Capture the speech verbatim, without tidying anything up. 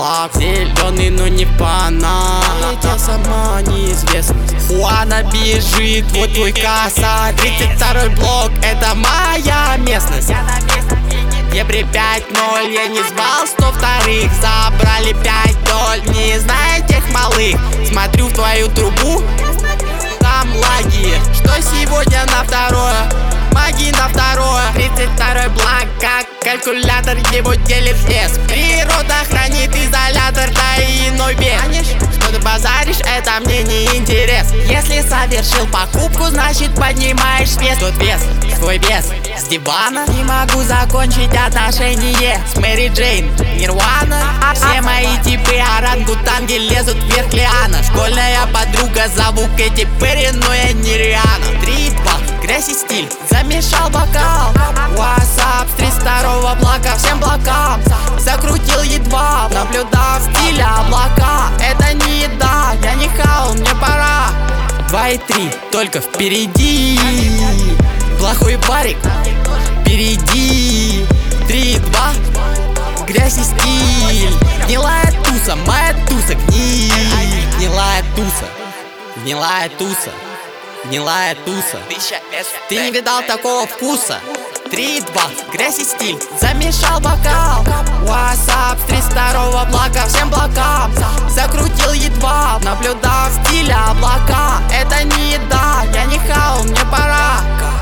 флаг зеленый, но не фанат. Я сама неизвестность. Хуана бежит, вот твой касса. Тридцать второй блок, это моя местность. Дебри пять ноль, я не звал сто вторых. Забрали пять ноль, не знаю тех малых. Смотрю в твою трубу, там лаги. Что сегодня на второе? Маги на второе. Тридцать второй блок, как калькулятор, его делит вес. Природа хранит изолятор, да и иной вес. Что ты базаришь, это мне не интерес. Если совершил покупку, значит поднимаешь вес. Тот вес, твой вес с дивана. Не могу закончить отношения с Мэри Джейн, Нирвана. Все мои типы орангутанги лезут вверх лиана. Школьная подруга, зову Кэти Перри, но я не Риана. Три-два, грязь и стиль, замешал бокал. WhatsApp с тридцать второго блока всем блокам. Закрутил едва, наблюдал стиль облака. Это не еда, я не хау, мне пора. Два и три, только впереди. Плохой парик, впереди. Три и два, грязь и стиль. Гнилая туса, моя туса, гниль. Гнилая туса, гнилая туса, гнилая туса. Ты не видал такого вкуса. Три и два, грязь и стиль, замешал бокал. WhatsApp с тридцать второго блока всем блокам. Закрутил едва, наблюдал стиль облака. Это не еда, я не хау, мне пора.